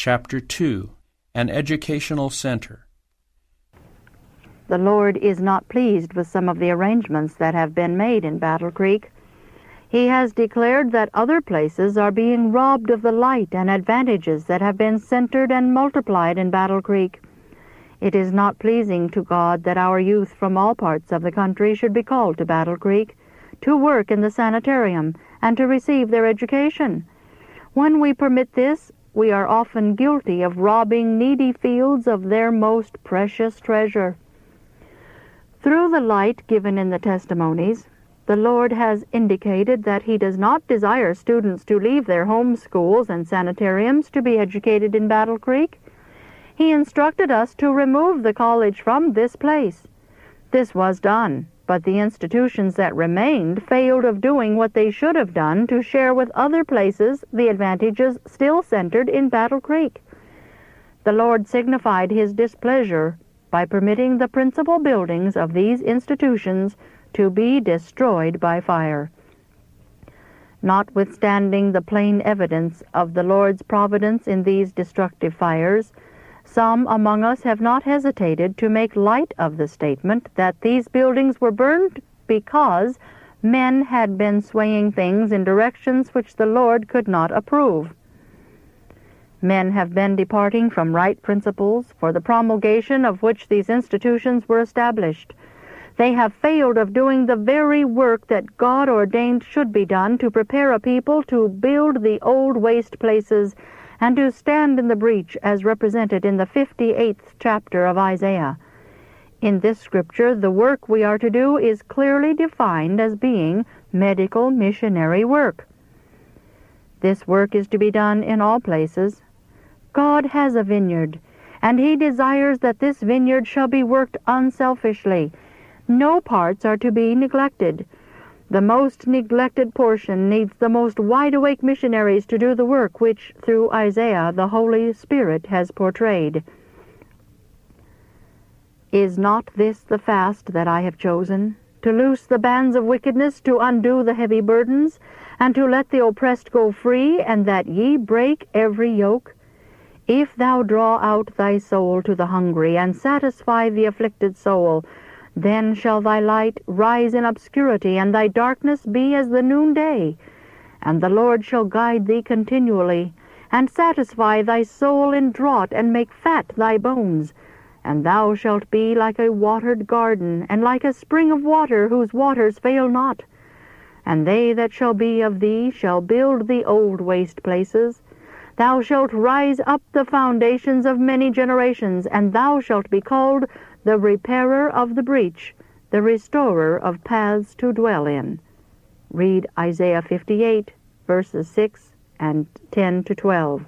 Chapter 2, An Educational Center. The Lord is not pleased with some of the arrangements that have been made in Battle Creek. He has declared that other places are being robbed of the light and advantages that have been centered and multiplied in Battle Creek. It is not pleasing to God that our youth from all parts of the country should be called to Battle Creek, to work in the sanitarium, and to receive their education. When we permit this, we are often guilty of robbing needy fields of their most precious treasure. Through the light given in the testimonies, the Lord has indicated that He does not desire students to leave their home schools and sanitariums to be educated in Battle Creek. He instructed us to remove the college from this place. This was done, but the institutions that remained failed of doing what they should have done to share with other places the advantages still centered in Battle Creek. The Lord signified His displeasure by permitting the principal buildings of these institutions to be destroyed by fire. Notwithstanding the plain evidence of the Lord's providence in these destructive fires, some among us have not hesitated to make light of the statement that these buildings were burned because men had been swaying things in directions which the Lord could not approve. Men have been departing from right principles for the promulgation of which these institutions were established. They have failed of doing the very work that God ordained should be done to prepare a people to build the old waste places and to stand in the breach as represented in the 58th chapter of Isaiah. In this scripture, the work we are to do is clearly defined as being medical missionary work. This work is to be done in all places. God has a vineyard, and He desires that this vineyard shall be worked unselfishly. No parts are to be neglected. The most neglected portion needs the most wide-awake missionaries to do the work which, through Isaiah, the Holy Spirit has portrayed. Is not this the fast that I have chosen? To loose the bands of wickedness, to undo the heavy burdens, and to let the oppressed go free, and that ye break every yoke? If thou draw out thy soul to the hungry, and satisfy the afflicted soul, then shall thy light rise in obscurity, and thy darkness be as the noonday. And the Lord shall guide thee continually, and satisfy thy soul in draught, and make fat thy bones. And thou shalt be like a watered garden, and like a spring of water, whose waters fail not. And they that shall be of thee shall build the old waste places. Thou shalt rise up the foundations of many generations, and thou shalt be called the repairer of the breach, the restorer of paths to dwell in. Read Isaiah 58, verses 6 and 10 to 12.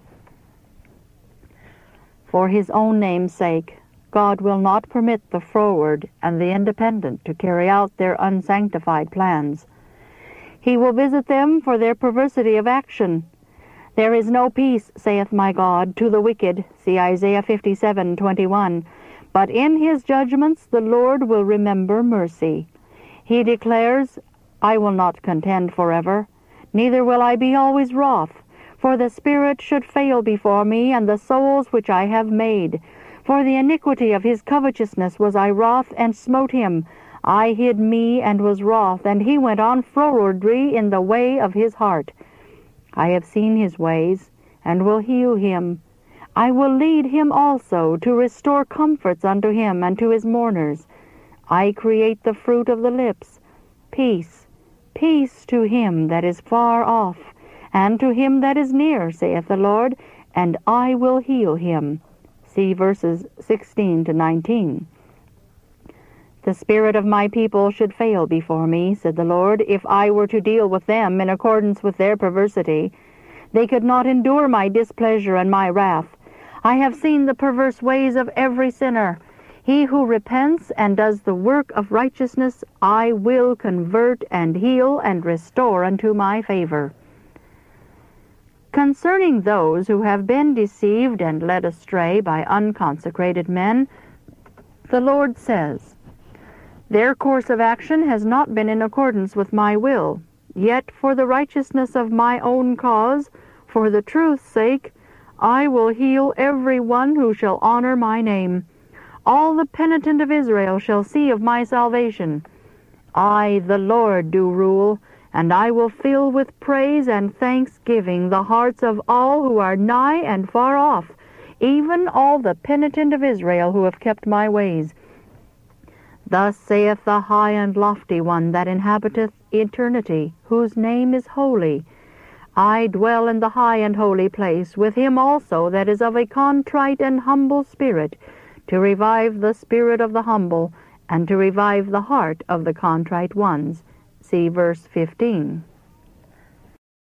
For His own name's sake, God will not permit the froward and the independent to carry out their unsanctified plans. He will visit them for their perversity of action. There is no peace, saith my God, to the wicked. See Isaiah 57:21. But in His judgments the Lord will remember mercy. He declares, I will not contend forever, neither will I be always wroth. For the spirit should fail before me, and the souls which I have made. For the iniquity of his covetousness was I wroth, and smote him. I hid me, and was wroth, and he went on frowardly in the way of his heart. I have seen his ways, and will heal him. I will lead him also to restore comforts unto him and to his mourners. I create the fruit of the lips. Peace, peace to him that is far off, and to him that is near, saith the Lord, and I will heal him. See verses 16 to 19. The spirit of my people should fail before me, said the Lord, if I were to deal with them in accordance with their perversity. They could not endure my displeasure and my wrath. I have seen the perverse ways of every sinner. He who repents and does the work of righteousness, I will convert and heal and restore unto my favor. Concerning those who have been deceived and led astray by unconsecrated men, the Lord says, their course of action has not been in accordance with my will, yet for the righteousness of my own cause, for the truth's sake, I will heal every one who shall honor my name. All the penitent of Israel shall see of my salvation. I, the Lord, do rule, and I will fill with praise and thanksgiving the hearts of all who are nigh and far off, even all the penitent of Israel who have kept my ways. Thus saith the high and lofty one that inhabiteth eternity, whose name is holy. I dwell in the high and holy place, with him also that is of a contrite and humble spirit, to revive the spirit of the humble, and to revive the heart of the contrite ones. See verse 15.